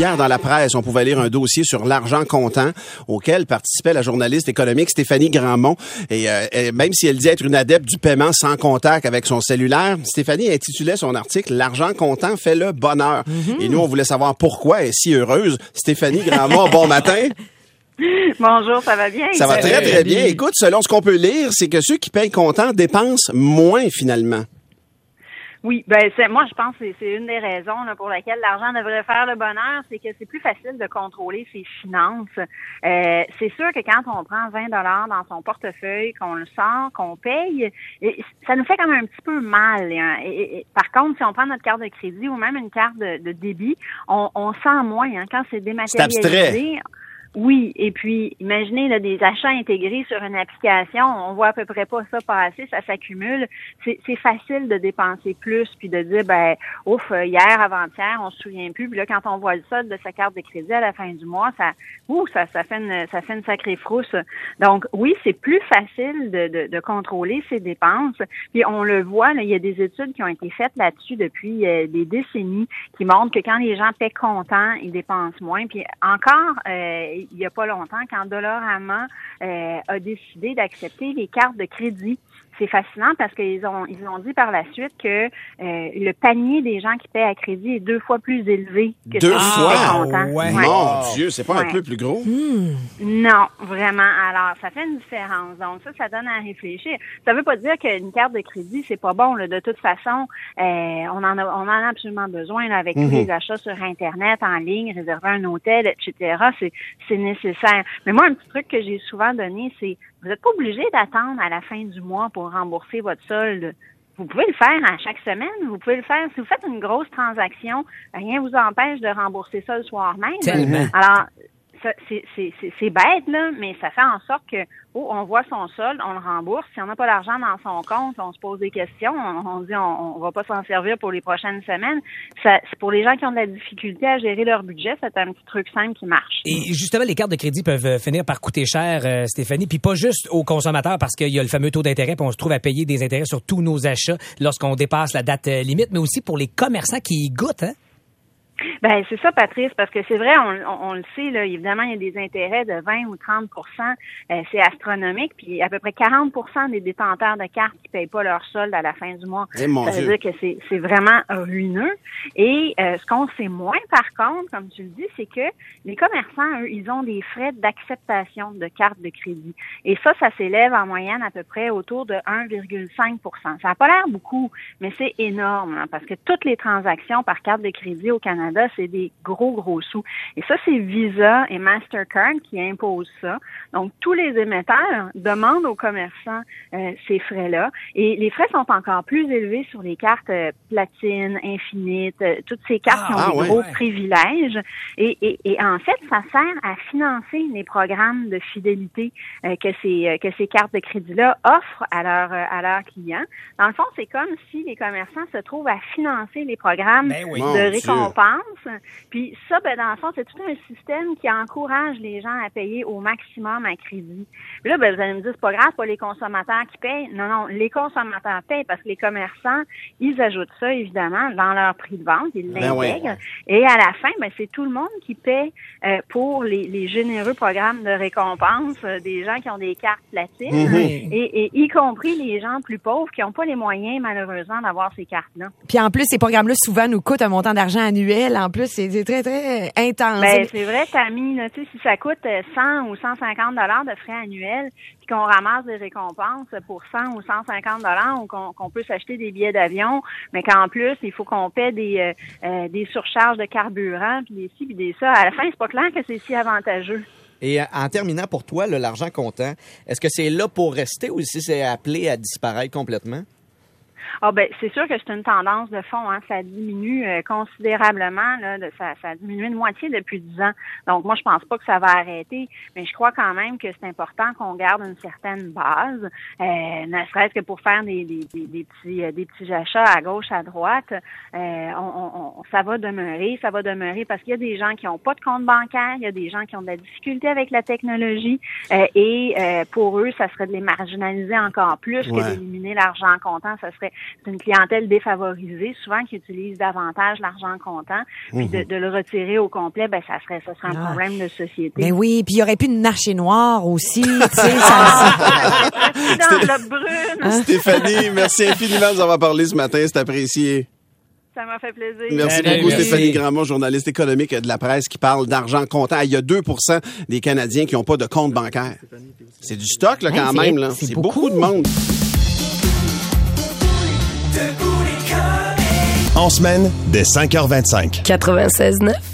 Hier, dans la presse, on pouvait lire un dossier sur l'argent comptant auquel participait la journaliste économique Stéphanie Grandmont. Et même si elle dit être une adepte du paiement sans contact avec son cellulaire, Stéphanie intitulait son article « L'argent comptant fait le bonheur ». Et nous, on voulait savoir pourquoi elle est si heureuse. Stéphanie Grandmont, bon matin. Bonjour, ça va bien? Ça va très, très bien. Écoute, selon ce qu'on peut lire, c'est que ceux qui payent comptant dépensent moins finalement. Oui, moi je pense que c'est une des raisons là, pour laquelle l'argent devrait faire le bonheur, c'est que c'est plus facile de contrôler ses finances. C'est sûr que quand on prend 20 $ dans son portefeuille, qu'on le sort, qu'on paye, ça nous fait quand même un petit peu mal. Par contre, si on prend notre carte de crédit ou même une carte de débit, on sent moins quand c'est dématérialisé. C'est abstrait. Oui, et puis imaginez là, des achats intégrés sur une application, on voit à peu près pas ça passer, ça s'accumule. C'est facile de dépenser plus puis de dire hier, avant-hier, on se souvient plus. Puis là, quand on voit le solde de sa carte de crédit à la fin du mois, ça fait une sacrée frousse. Donc oui, c'est plus facile de contrôler ses dépenses. Puis on le voit, là, il y a des études qui ont été faites là-dessus depuis des décennies qui montrent que quand les gens paient comptant, ils dépensent moins. Puis encore, il n'y a pas longtemps, quand Dollarama a décidé d'accepter les cartes de crédit. C'est fascinant parce qu'ils ont dit par la suite que le panier des gens qui paient à crédit est 2 fois plus élevé que deux fois? Ouais. Mon Dieu, c'est pas un peu plus gros? Non, vraiment. Alors, ça fait une différence. Donc, ça donne à réfléchir. Ça veut pas dire qu'une carte de crédit, c'est pas bon. Là. De toute façon, on en a absolument besoin là, avec tous les achats sur Internet, en ligne, réserver un hôtel, etc. C'est nécessaire. Mais moi, un petit truc que j'ai souvent donné, c'est vous n'êtes pas obligé d'attendre à la fin du mois pour rembourser votre solde. Vous pouvez le faire à chaque semaine. Vous pouvez le faire. Si vous faites une grosse transaction, rien ne vous empêche de rembourser ça le soir même. Tellement. Alors, c'est bête, là, mais ça fait en sorte que on voit son solde, on le rembourse. Si on n'a pas d'argent dans son compte, on se pose des questions. On dit on va pas s'en servir pour les prochaines semaines. C'est pour les gens qui ont de la difficulté à gérer leur budget, c'est un petit truc simple qui marche. Et justement, les cartes de crédit peuvent finir par coûter cher, Stéphanie, puis pas juste aux consommateurs parce qu'il y a le fameux taux d'intérêt, puis on se trouve à payer des intérêts sur tous nos achats lorsqu'on dépasse la date limite, mais aussi pour les commerçants qui y goûtent, hein? Ben c'est ça, Patrice, parce que c'est vrai, on le sait, là, évidemment, il y a des intérêts de 20 ou 30 c'est astronomique, puis à peu près 40 des détenteurs de cartes qui payent pas leur solde à la fin du mois. Ça veut dire que c'est vraiment ruineux. Et ce qu'on sait moins, par contre, comme tu le dis, c'est que les commerçants, eux, ils ont des frais d'acceptation de cartes de crédit. Et ça s'élève en moyenne à peu près autour de 1,5 %. Ça n'a pas l'air beaucoup, mais c'est énorme, hein, parce que toutes les transactions par carte de crédit au Canada, c'est des gros sous. Et ça, c'est Visa et Mastercard qui imposent ça. Donc, tous les émetteurs demandent aux commerçants ces frais-là. Et les frais sont encore plus élevés sur les cartes Platine, Infinite, toutes ces cartes qui ont des gros privilèges. Et en fait, ça sert à financer les programmes de fidélité que ces cartes de crédit-là offrent à leurs clients. Dans le fond, c'est comme si les commerçants se trouvent à financer les programmes de récompense. Puis ça, dans le fond, c'est tout un système qui encourage les gens à payer au maximum à crédit. Puis là, vous allez me dire, c'est pas grave, pas les consommateurs qui payent. Non, les consommateurs payent parce que les commerçants, ils ajoutent ça, évidemment, dans leur prix de vente, ils l'intègrent. Et à la fin, c'est tout le monde qui paie pour les généreux programmes de récompense des gens qui ont des cartes platines, et y compris les gens plus pauvres qui n'ont pas les moyens, malheureusement, d'avoir ces cartes-là. Puis en plus, ces programmes-là, souvent, nous coûtent un montant d'argent annuel. En plus, c'est très, très intense. C'est vrai, Tammy, là, tu sais, si ça coûte 100 ou 150 $ de frais annuels, puis qu'on ramasse des récompenses pour 100 ou 150 $ ou qu'on peut s'acheter des billets d'avion, mais qu'en plus, il faut qu'on paie des surcharges de carburant, puis des ci, puis des ça. À la fin, c'est pas clair que c'est si avantageux. Et en terminant, pour toi, l'argent comptant, est-ce que c'est là pour rester ou si c'est appelé à disparaître complètement? C'est sûr que c'est une tendance de fond, hein. Ça diminue considérablement, là, ça a diminué de moitié depuis 10 ans. Donc moi, je pense pas que ça va arrêter, mais je crois quand même que c'est important qu'on garde une certaine base, ne serait-ce que pour faire des petits achats à gauche, à droite. Ça va demeurer parce qu'il y a des gens qui n'ont pas de compte bancaire, il y a des gens qui ont de la difficulté avec la technologie, et pour eux, ça serait de les marginaliser encore plus que d'éliminer l'argent comptant. c'est une clientèle défavorisée, souvent qui utilise davantage l'argent comptant. Puis de le retirer au complet, ben ça serait un problème de société. Ben oui, puis il y aurait plus de marché noir aussi, tu sais. Dans le brune. Stéphanie, merci infiniment de nous avoir parlé ce matin, c'est apprécié. Ça m'a fait plaisir. Merci beaucoup, Stéphanie Grandmont, journaliste économique de la presse qui parle d'argent comptant. Il y a 2% des Canadiens qui n'ont pas de compte bancaire. C'est du stock, là, quand même. Là. C'est beaucoup de monde. En semaine, dès 5h25. 96.9.